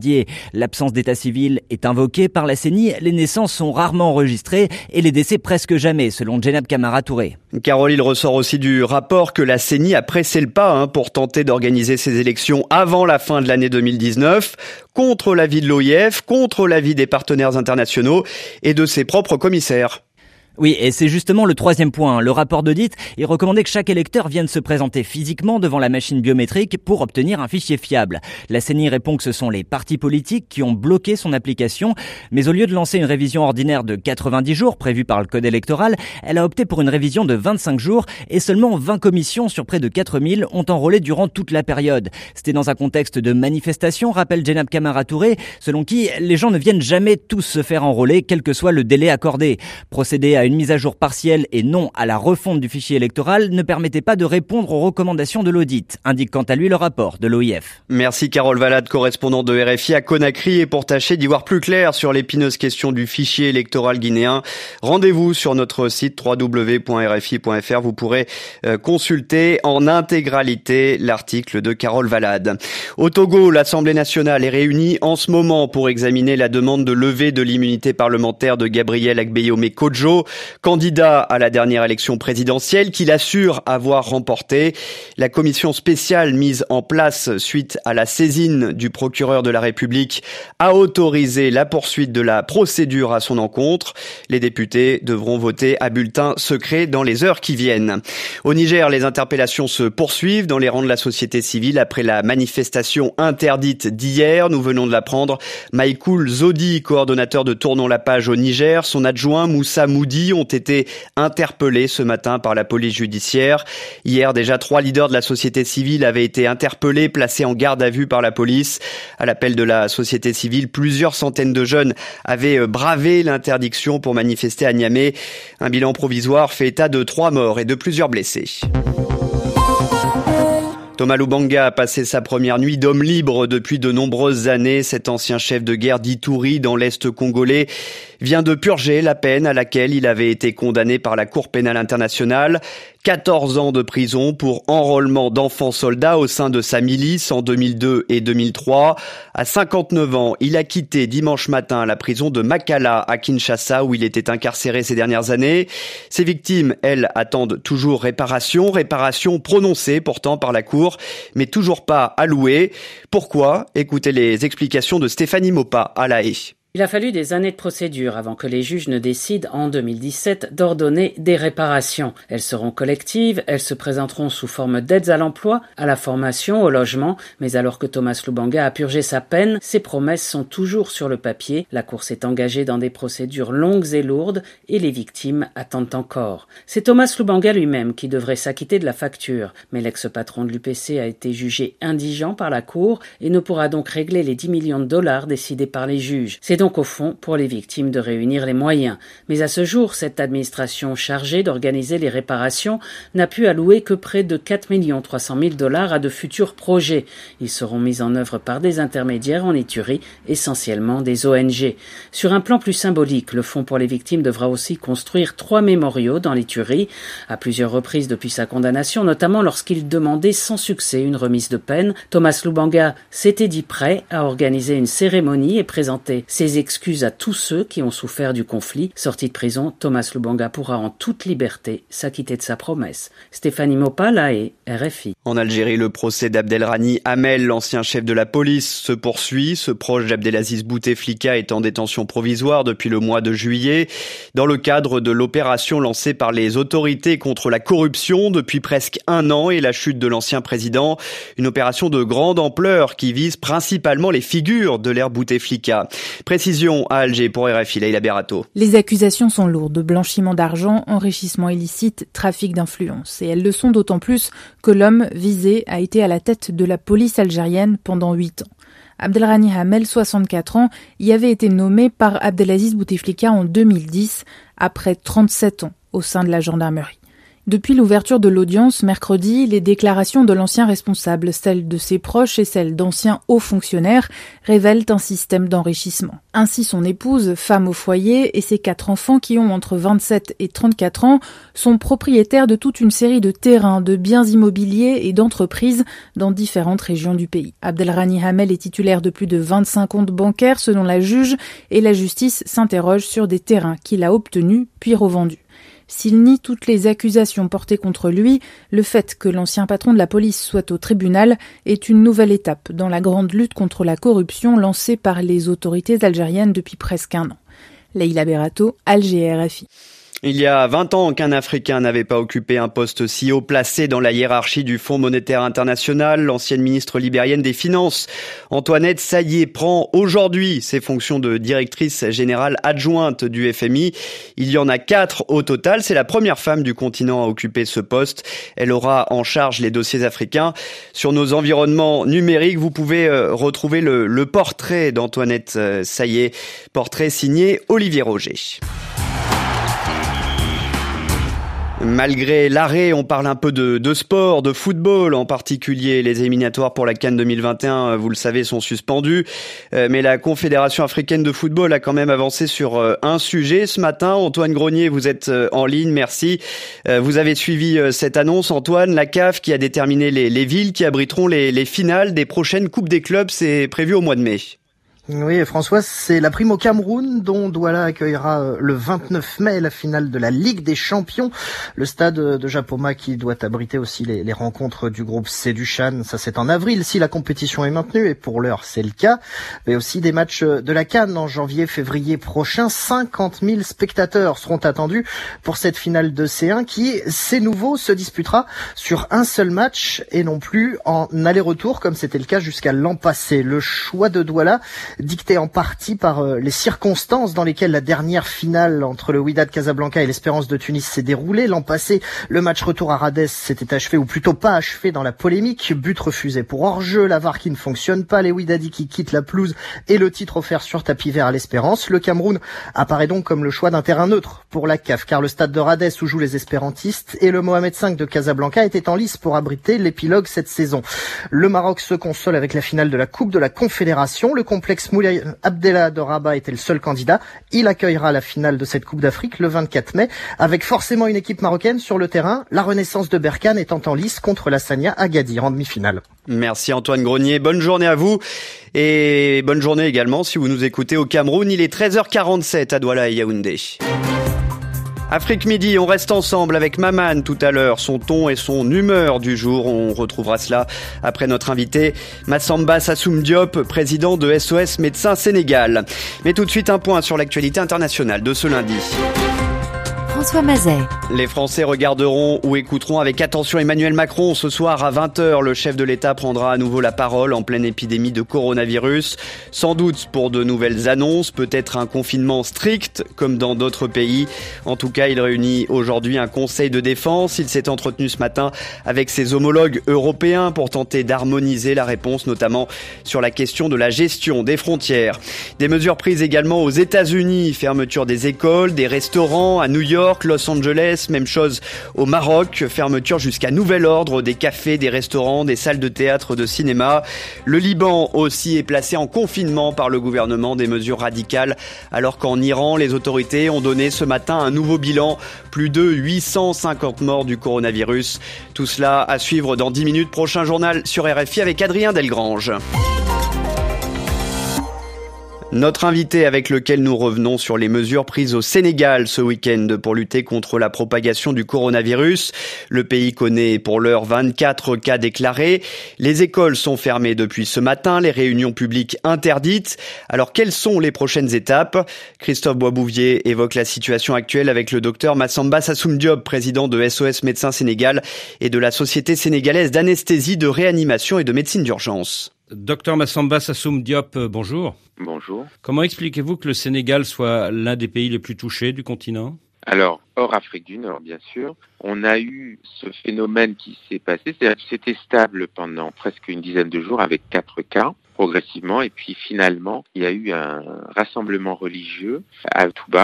dédié. L'absence d'état civil est invoquée par la CENI, les naissances sont rarement enregistrées et les décès presque jamais, selon Djenab Camara Touré. Carole, il ressort aussi du rapport que la CENI a pressé le pas pour tenter d'organiser ces élections avant la fin de l'année 2019, contre l'avis de l'OIF, contre l'avis des partenaires internationaux et de ses propres commissaires. Oui, et c'est justement le troisième point. Le rapport d'audit, il recommandait que chaque électeur vienne se présenter physiquement devant la machine biométrique pour obtenir un fichier fiable. La CENI répond que ce sont les partis politiques qui ont bloqué son application, mais au lieu de lancer une révision ordinaire de 90 jours prévue par le code électoral, elle a opté pour une révision de 25 jours et seulement 20 commissions sur près de 4000 ont enrôlé durant toute la période. C'était dans un contexte de manifestation, rappelle Djenab Camara Touré, selon qui les gens ne viennent jamais tous se faire enrôler, quel que soit le délai accordé. Procéder à une mise à jour partielle et non à la refonte du fichier électoral ne permettait pas de répondre aux recommandations de l'audit, indique quant à lui le rapport de l'OIF. Merci Carole Valade, correspondant de RFI à Conakry, et pour tâcher d'y voir plus clair sur l'épineuse question du fichier électoral guinéen, rendez-vous sur notre site www.rfi.fr. Vous pourrez consulter en intégralité l'article de Carole Valade. Au Togo, l'Assemblée nationale est réunie en ce moment pour examiner la demande de levée de l'immunité parlementaire de Gabriel Agbeyome-Kodjo, candidat à la dernière élection présidentielle qu'il assure avoir remportée. La commission spéciale mise en place suite à la saisine du procureur de la République a autorisé la poursuite de la procédure à son encontre. Les députés devront voter à bulletin secret dans les heures qui viennent. Au Niger, les interpellations se poursuivent dans les rangs de la société civile après la manifestation interdite d'hier. Nous venons de l'apprendre. Maïkoul Zodi, coordonnateur de Tournons la page au Niger, son adjoint Moussa Moudi ont été interpellés ce matin par la police judiciaire. Hier, déjà 3 leaders de la société civile avaient été interpellés, placés en garde à vue par la police. À l'appel de la société civile, plusieurs centaines de jeunes avaient bravé l'interdiction pour manifester à Niamey. Un bilan provisoire fait état de 3 morts et de plusieurs blessés. Thomas Lubanga a passé sa première nuit d'homme libre depuis de nombreuses années. Cet ancien chef de guerre d'Ituri dans l'Est congolais vient de purger la peine à laquelle il avait été condamné par la Cour pénale internationale. 14 ans de prison pour enrôlement d'enfants soldats au sein de sa milice en 2002 et 2003. À 59 ans, il a quitté dimanche matin la prison de Makala à Kinshasa où il était incarcéré ces dernières années. Ses victimes, elles, attendent toujours réparation prononcée pourtant par la Cour, mais toujours pas allouée. Pourquoi ? Écoutez les explications de Stéphanie Mopa à La Haye. Il a fallu des années de procédure avant que les juges ne décident en 2017 d'ordonner des réparations. Elles seront collectives, elles se présenteront sous forme d'aides à l'emploi, à la formation, au logement. Mais alors que Thomas Lubanga a purgé sa peine, ses promesses sont toujours sur le papier. La Cour s'est engagée dans des procédures longues et lourdes et les victimes attendent encore. C'est Thomas Lubanga lui-même qui devrait s'acquitter de la facture. Mais l'ex-patron de l'UPC a été jugé indigent par la Cour et ne pourra donc régler les 10 millions de dollars décidés par les juges. C'est donc au fond pour les victimes de réunir les moyens. Mais à ce jour, cette administration chargée d'organiser les réparations n'a pu allouer que près de 4 300 000 dollars à de futurs projets. Ils seront mis en œuvre par des intermédiaires en Ituri, essentiellement des ONG. Sur un plan plus symbolique, le Fonds pour les victimes devra aussi construire 3 mémoriaux dans l'Ituri, à plusieurs reprises depuis sa condamnation, notamment lorsqu'il demandait sans succès une remise de peine. Thomas Lubanga s'était dit prêt à organiser une cérémonie et présenter ses excuses à tous ceux qui ont souffert du conflit. Sorti de prison, Thomas Lubanga pourra en toute liberté s'acquitter de sa promesse. Stéphanie Mopa, La Haye, RFI. En Algérie, le procès d'Abdelrani Hamel, l'ancien chef de la police, se poursuit. Ce proche d'Abdelaziz Bouteflika est en détention provisoire depuis le mois de juillet, dans le cadre de l'opération lancée par les autorités contre la corruption depuis presque 1 an et la chute de l'ancien président. Une opération de grande ampleur qui vise principalement les figures de l'ère Bouteflika. Précision à Alger pour RFI, Leïla Berato. Les accusations sont lourdes, blanchiment d'argent, enrichissement illicite, trafic d'influence. Et elles le sont d'autant plus que l'homme visé a été à la tête de la police algérienne pendant 8 ans. Abdelrani Hamel, 64 ans, y avait été nommé par Abdelaziz Bouteflika en 2010, après 37 ans au sein de la gendarmerie. Depuis l'ouverture de l'audience mercredi, les déclarations de l'ancien responsable, celles de ses proches et celles d'anciens hauts fonctionnaires, révèlent un système d'enrichissement. Ainsi, son épouse, femme au foyer, et ses 4 enfants qui ont entre 27 et 34 ans sont propriétaires de toute une série de terrains, de biens immobiliers et d'entreprises dans différentes régions du pays. Abdelrani Hamel est titulaire de plus de 25 comptes bancaires selon la juge et la justice s'interroge sur des terrains qu'il a obtenus puis revendus. S'il nie toutes les accusations portées contre lui, le fait que l'ancien patron de la police soit au tribunal est une nouvelle étape dans la grande lutte contre la corruption lancée par les autorités algériennes depuis presque un an. Leïla Berato, Alger, RFI. Il y a 20 ans qu'un Africain n'avait pas occupé un poste si haut placé dans la hiérarchie du Fonds monétaire international. L'ancienne ministre libérienne des Finances, Antoinette Sayé, prend aujourd'hui ses fonctions de directrice générale adjointe du FMI. Il y en a 4 au total. C'est la première femme du continent à occuper ce poste. Elle aura en charge les dossiers africains. Sur nos environnements numériques, vous pouvez retrouver le portrait d'Antoinette Sayé, portrait signé Olivier Roger. Malgré l'arrêt, on parle un peu de sport, de football en particulier. Les éliminatoires pour la CAN 2021, vous le savez, sont suspendus. Mais la Confédération africaine de football a quand même avancé sur un sujet ce matin. Antoine Grenier, vous êtes en ligne, merci. Vous avez suivi cette annonce, Antoine. La CAF qui a déterminé les villes qui abriteront les finales des prochaines Coupes des clubs, c'est prévu au mois de mai. Oui, François, c'est la prime au Cameroun dont Douala accueillera le 29 mai la finale de la Ligue des Champions. Le stade de Japoma qui doit abriter aussi les rencontres du groupe C du Chan. Ça, c'est en avril si la compétition est maintenue et pour l'heure, c'est le cas. Mais aussi des matchs de la CAN en janvier-février prochain. 50 000 spectateurs seront attendus pour cette finale de C1 qui, c'est nouveau, se disputera sur un seul match et non plus en aller-retour comme c'était le cas jusqu'à l'an passé. Le choix de Douala dicté en partie par les circonstances dans lesquelles la dernière finale entre le Wydad Casablanca et l'Espérance de Tunis s'est déroulée. L'an passé, le match retour à Radès s'était achevé, ou plutôt pas achevé, dans la polémique. But refusé pour hors-jeu, la VAR qui ne fonctionne pas, les Wydadis qui quittent la pelouse et le titre offert sur tapis vert à l'Espérance. Le Cameroun apparaît donc comme le choix d'un terrain neutre pour la CAF, car le stade de Radès où jouent les espérantistes et le Mohamed V de Casablanca étaient en lice pour abriter l'épilogue cette saison. Le Maroc se console avec la finale de la Coupe de la Confédération. Le complexe Moulay Abdellah de Rabat était le seul candidat. Il accueillera la finale de cette Coupe d'Afrique le 24 mai, avec forcément une équipe marocaine sur le terrain, la Renaissance de Berkane étant en lice contre la Sania Agadir en demi-finale. Merci Antoine Grenier, bonne journée à vous et bonne journée également si vous nous écoutez au Cameroun. Il est 13h47 à Douala et Yaoundé. Afrique Midi, on reste ensemble avec Maman tout à l'heure, son ton et son humeur du jour. On retrouvera cela après notre invité Massamba Sassoum Diop, président de SOS Médecins Sénégal. Mais tout de suite un point sur l'actualité internationale de ce lundi. François Mazet. Les Français regarderont ou écouteront avec attention Emmanuel Macron. Ce soir à 20h, le chef de l'État prendra à nouveau la parole en pleine épidémie de coronavirus. Sans doute pour de nouvelles annonces, peut-être un confinement strict comme dans d'autres pays. En tout cas, il réunit aujourd'hui un conseil de défense. Il s'est entretenu ce matin avec ses homologues européens pour tenter d'harmoniser la réponse, notamment sur la question de la gestion des frontières. Des mesures prises également aux États-Unis, fermeture des écoles, des restaurants à New York, Los Angeles, même chose au Maroc, fermeture jusqu'à nouvel ordre des cafés, des restaurants, des salles de théâtre, de cinéma. Le Liban aussi est placé en confinement par le gouvernement, des mesures radicales, alors qu'en Iran, les autorités ont donné ce matin un nouveau bilan, plus de 850 morts du coronavirus. Tout cela à suivre dans 10 minutes, prochain journal sur RFI avec Adrien Delgrange. Notre invité avec lequel nous revenons sur les mesures prises au Sénégal ce week-end pour lutter contre la propagation du coronavirus. Le pays connaît pour l'heure 24 cas déclarés. Les écoles sont fermées depuis ce matin, les réunions publiques interdites. Alors quelles sont les prochaines étapes ? Christophe Boisbouvier évoque la situation actuelle avec le docteur Massamba Sassoum Diop, président de SOS Médecins Sénégal et de la Société sénégalaise d'anesthésie, de réanimation et de médecine d'urgence. Docteur Massamba Sassoum Diop, bonjour. Bonjour. Comment expliquez-vous que le Sénégal soit l'un des pays les plus touchés du continent ? Alors, hors Afrique du Nord, bien sûr, on a eu ce phénomène qui s'est passé, c'est-à-dire que c'était stable pendant presque une dizaine de jours avec 4 cas, progressivement, et puis finalement, il y a eu un rassemblement religieux à Touba.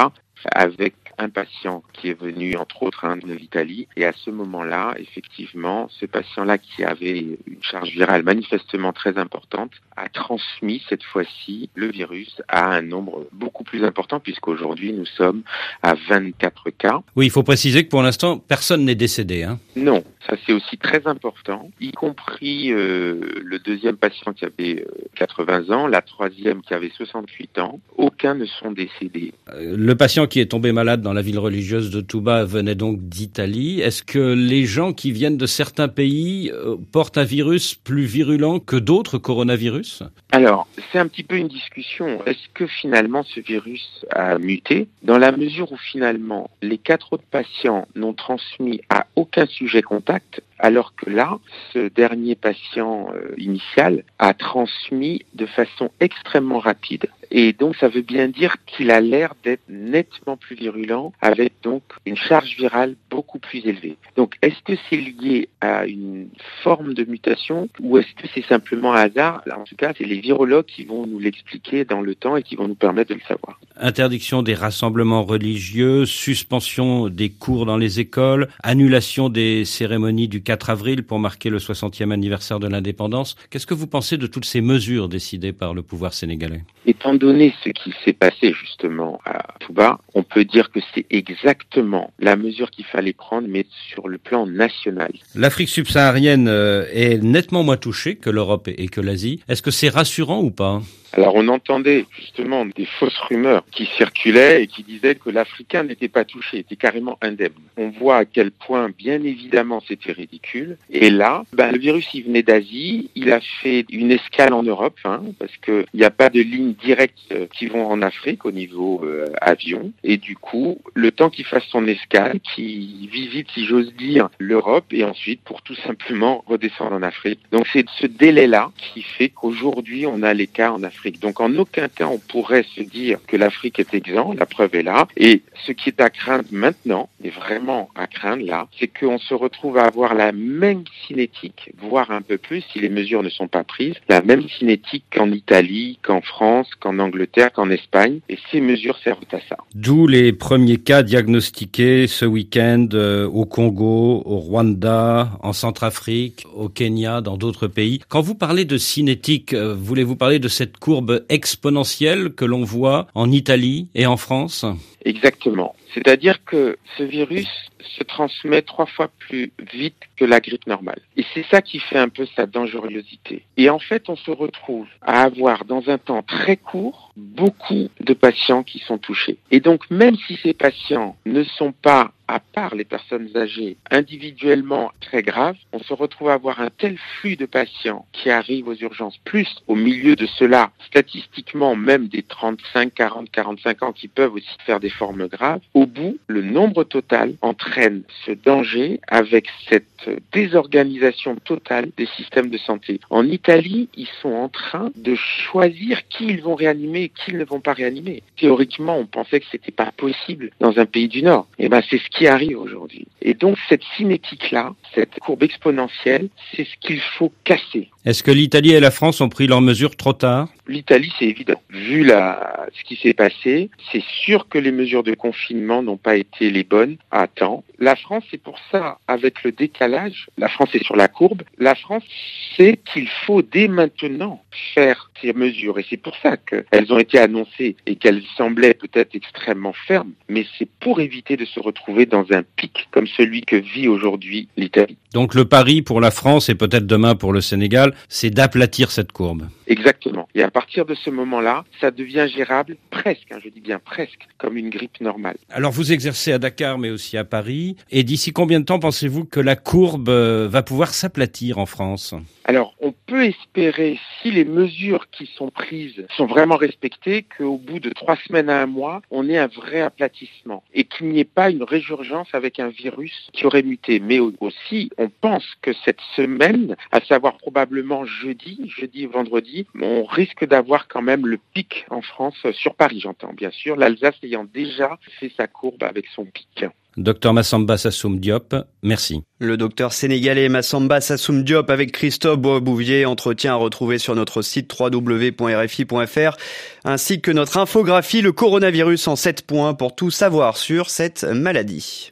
avec un patient qui est venu, entre autres, de l'Italie. Et à ce moment-là, effectivement, ce patient-là qui avait une charge virale manifestement très importante a transmis cette fois-ci le virus à un nombre beaucoup plus important, puisqu'aujourd'hui, nous sommes à 24 cas. Oui, il faut préciser que pour l'instant, personne n'est décédé. Non, ça c'est aussi très important, y compris le deuxième patient qui avait 80 ans, la troisième qui avait 68 ans. Aucun ne sont décédés. Le patient qui est tombé malade dans la ville religieuse de Touba venait donc d'Italie. Est-ce que les gens qui viennent de certains pays portent un virus plus virulent que d'autres coronavirus ? Alors, c'est un petit peu une discussion. Est-ce que finalement ce virus a muté ? Dans la mesure où finalement les 4 autres patients n'ont transmis à aucun sujet contact, alors que là, ce dernier patient initial a transmis de façon extrêmement rapide. Et donc, ça veut bien dire qu'il a l'air d'être nettement plus virulent, avec donc une charge virale beaucoup plus élevée. Donc, est-ce que c'est lié à une forme de mutation ou est-ce que c'est simplement un hasard ? En tout cas, c'est les virologues qui vont nous l'expliquer dans le temps et qui vont nous permettre de le savoir. Interdiction des rassemblements religieux, suspension des cours dans les écoles, annulation des cérémonies du 4 avril pour marquer le 60e anniversaire de l'indépendance. Qu'est-ce que vous pensez de toutes ces mesures décidées par le pouvoir sénégalais ? Étant donné ce qui s'est passé justement à Touba, on peut dire que c'est exactement la mesure qu'il fallait prendre, mais sur le plan national. L'Afrique subsaharienne est nettement moins touchée que l'Europe et que l'Asie. Est-ce que c'est rassurant ou pas ? Alors on entendait justement des fausses rumeurs qui circulaient et qui disaient que l'Africain n'était pas touché, était carrément indemne. On voit à quel point, bien évidemment, c'était ridicule. Et là, le virus, il venait d'Asie, il a fait une escale en Europe, parce qu'il n'y a pas de lignes directes qui vont en Afrique au niveau avion. Et du coup, le temps qu'il fasse son escale, qu'il visite, si j'ose dire, l'Europe, et ensuite pour tout simplement redescendre en Afrique. Donc c'est ce délai-là qui fait qu'aujourd'hui, on a les cas en Afrique. Donc en aucun cas on pourrait se dire que l'Afrique est exempte, la preuve est là. Et ce qui est à craindre maintenant, et vraiment à craindre là, c'est qu'on se retrouve à avoir la même cinétique, voire un peu plus si les mesures ne sont pas prises, la même cinétique qu'en Italie, qu'en France, qu'en Angleterre, qu'en Espagne. Et ces mesures servent à ça. D'où les premiers cas diagnostiqués ce week-end au Congo, au Rwanda, en Centrafrique, au Kenya, dans d'autres pays. Quand vous parlez de cinétique, voulez-vous parler de cette courbe exponentielle que l'on voit en Italie et en France ? Exactement. C'est-à-dire que ce virus se transmet 3 fois plus vite que la grippe normale. Et c'est ça qui fait un peu sa dangerosité. Et en fait, on se retrouve à avoir dans un temps très court beaucoup de patients qui sont touchés. Et donc, même si ces patients ne sont pas, à part les personnes âgées, individuellement très graves, on se retrouve à avoir un tel flux de patients qui arrivent aux urgences, plus au milieu de cela, statistiquement, même des 35, 40, 45 ans qui peuvent aussi faire des formes graves. Au bout, le nombre total entraîne ce danger avec cette désorganisation totale des systèmes de santé. En Italie, ils sont en train de choisir qui ils vont réanimer et qui ils ne vont pas réanimer. Théoriquement, on pensait que c'était pas possible dans un pays du Nord. Et c'est ce qui arrive aujourd'hui. Et donc, cette cinétique-là, cette courbe exponentielle, c'est ce qu'il faut casser. Est-ce que l'Italie et la France ont pris leurs mesures trop tard ? L'Italie, c'est évident. Vu ce qui s'est passé, c'est sûr que les mesures de confinement n'ont pas été les bonnes à temps. La France, c'est pour ça, avec le décalage, la France est sur la courbe, la France sait qu'il faut dès maintenant faire ces mesures. Et c'est pour ça qu'elles ont été annoncées et qu'elles semblaient peut-être extrêmement fermes, mais c'est pour éviter de se retrouver dans un pic comme celui que vit aujourd'hui l'Italie. Donc le pari pour la France et peut-être demain pour le Sénégal, c'est d'aplatir cette courbe. Exactement. Et à partir de ce moment-là, ça devient gérable presque, je dis bien presque, comme une grippe normale. Alors vous exercez à Dakar mais aussi à Paris. Et d'ici combien de temps pensez-vous que la courbe va pouvoir s'aplatir en France ? Alors, on peut espérer, si les mesures qui sont prises sont vraiment respectées, qu'au bout de 3 semaines à 1 mois, on ait un vrai aplatissement et qu'il n'y ait pas une résurgence avec un virus qui aurait muté. Mais aussi, on pense que cette semaine, à savoir probablement jeudi et vendredi, on risque d'avoir quand même le pic en France, sur Paris j'entends bien sûr, l'Alsace ayant déjà fait sa courbe avec son pic. Docteur Massamba Sassoum Diop, merci. Le docteur sénégalais Massamba Sassoum Diop avec Christophe Boisbouvier, entretien à retrouver sur notre site www.rfi.fr, ainsi que notre infographie Le coronavirus en 7 points pour tout savoir sur cette maladie.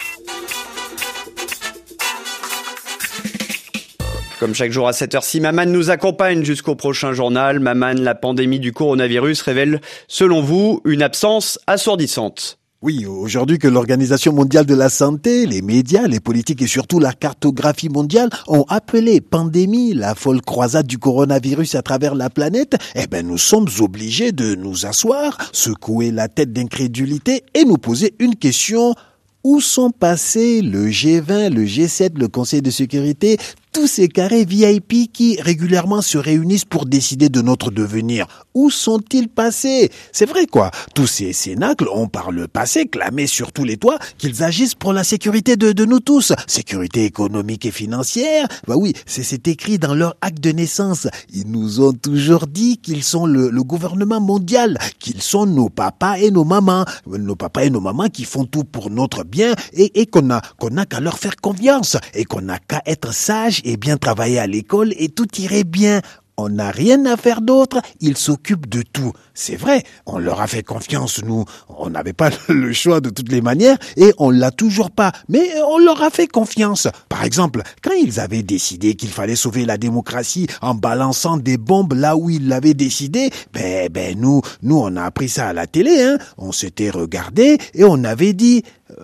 Comme chaque jour à cette heure-ci, Maman nous accompagne jusqu'au prochain journal. Maman, la pandémie du coronavirus révèle, selon vous, une absence assourdissante. Oui, aujourd'hui que l'Organisation mondiale de la santé, les médias, les politiques et surtout la cartographie mondiale ont appelé pandémie la folle croisade du coronavirus à travers la planète, nous sommes obligés de nous asseoir, secouer la tête d'incrédulité et nous poser une question. Où sont passés le G20, le G7, le Conseil de sécurité, tous ces carrés VIP qui régulièrement se réunissent pour décider de notre devenir? Où sont-ils passés? C'est vrai quoi, tous ces cénacles ont par le passé clamé sur tous les toits qu'ils agissent pour la sécurité de nous tous. Sécurité économique et financière, oui, c'est écrit dans leur acte de naissance. Ils nous ont toujours dit qu'ils sont le gouvernement mondial, qu'ils sont nos papas et nos mamans qui font tout pour notre bien et qu'on a qu'à leur faire confiance et qu'on n'a qu'à être sages et bien travailler à l'école et tout irait bien. On n'a rien à faire d'autre, ils s'occupent de tout. C'est vrai, on leur a fait confiance, nous. On n'avait pas le choix de toutes les manières et on l'a toujours pas. Mais on leur a fait confiance. Par exemple, quand ils avaient décidé qu'il fallait sauver la démocratie en balançant des bombes là où ils l'avaient décidé, nous on a appris ça à la télé, On s'était regardé et on avait dit,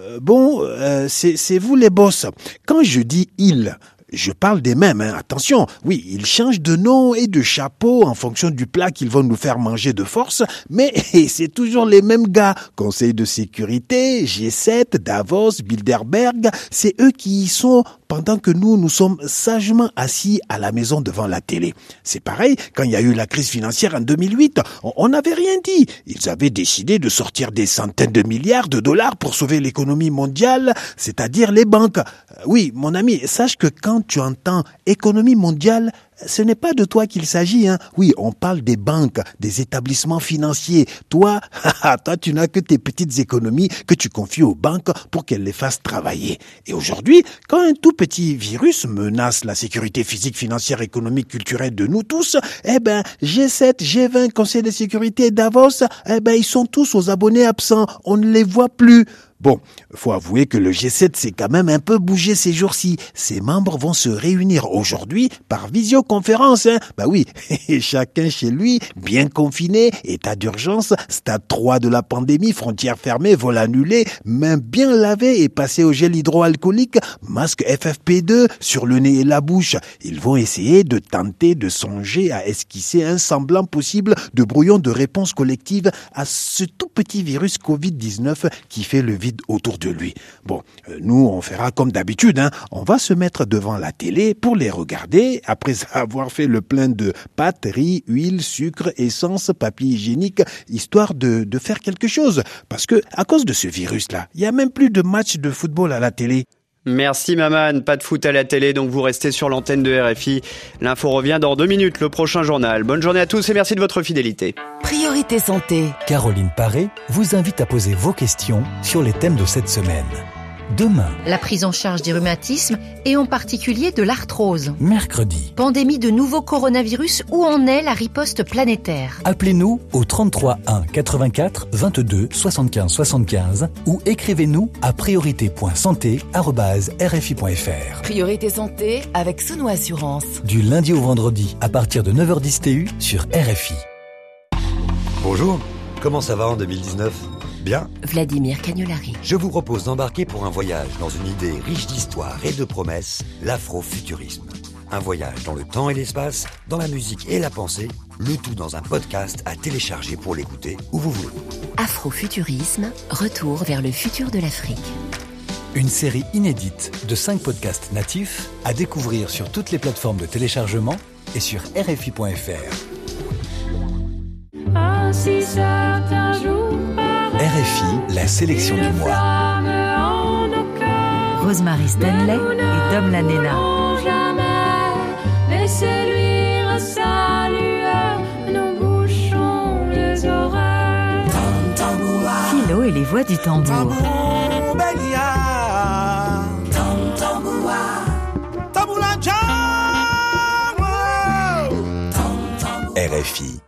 c'est vous les boss. Quand je dis ils, je parle des mêmes, attention. Oui, ils changent de nom et de chapeau en fonction du plat qu'ils vont nous faire manger de force, mais c'est toujours les mêmes gars. Conseil de sécurité, G7, Davos, Bilderberg, c'est eux qui y sont pendant que nous sommes sagement assis à la maison devant la télé. C'est pareil, quand il y a eu la crise financière en 2008, on n'avait rien dit. Ils avaient décidé de sortir des centaines de milliards de dollars pour sauver l'économie mondiale, c'est-à-dire les banques. Oui, mon ami, sache que quand tu entends économie mondiale, ce n'est pas de toi qu'il s'agit, Oui, on parle des banques, des établissements financiers. Toi, tu n'as que tes petites économies que tu confies aux banques pour qu'elles les fassent travailler. Et aujourd'hui, quand un tout petit virus menace la sécurité physique, financière, économique, culturelle de nous tous, G7, G20, Conseil de sécurité, Davos, ils sont tous aux abonnés absents. On ne les voit plus. Bon, faut avouer que le G7 s'est quand même un peu bougé ces jours-ci. Ses membres vont se réunir aujourd'hui par visioconférence, Oui, chacun chez lui, bien confiné, état d'urgence, stade 3 de la pandémie, frontières fermées, vol annulé, mains bien lavées et passées au gel hydroalcoolique, masque FFP2 sur le nez et la bouche. Ils vont essayer de tenter de songer à esquisser un semblant possible de brouillon de réponse collective à ce tout petit virus Covid-19 qui fait le vide autour de lui. Bon, nous, on fera comme d'habitude, On va se mettre devant la télé pour les regarder après avoir fait le plein de pâtes, riz, huile, sucre, essence, papier hygiénique, histoire de faire quelque chose. Parce que, à cause de ce virus-là, il y a même plus de matchs de football à la télé. Merci Maman, pas de foot à la télé, donc vous restez sur l'antenne de RFI. L'info revient dans 2 minutes, le prochain journal. Bonne journée à tous et merci de votre fidélité. Priorité santé. Caroline Paré vous invite à poser vos questions sur les thèmes de cette semaine. Demain, la prise en charge du rhumatisme et en particulier de l'arthrose. Mercredi, pandémie de nouveau coronavirus, où en est la riposte planétaire? Appelez-nous au 33 1 84 22 75 75 ou écrivez-nous à priorité.santé@rfi.fr. Priorité santé avec Sono Assurance. Du lundi au vendredi à partir de 9h10 TU sur RFI. Bonjour, comment ça va en 2019 ? Bien. Vladimir Cagnolari. Je vous propose d'embarquer pour un voyage dans une idée riche d'histoire et de promesses, l'afrofuturisme. Un voyage dans le temps et l'espace, dans la musique et la pensée, le tout dans un podcast à télécharger pour l'écouter où vous voulez. Afrofuturisme, retour vers le futur de l'Afrique. Une série inédite de 5 podcasts natifs à découvrir sur toutes les plateformes de téléchargement et sur RFI.fr. RFI, la sélection du mois. Rosemary Stanley et Dom Lanena. Philo et les voix du tambour. RFI.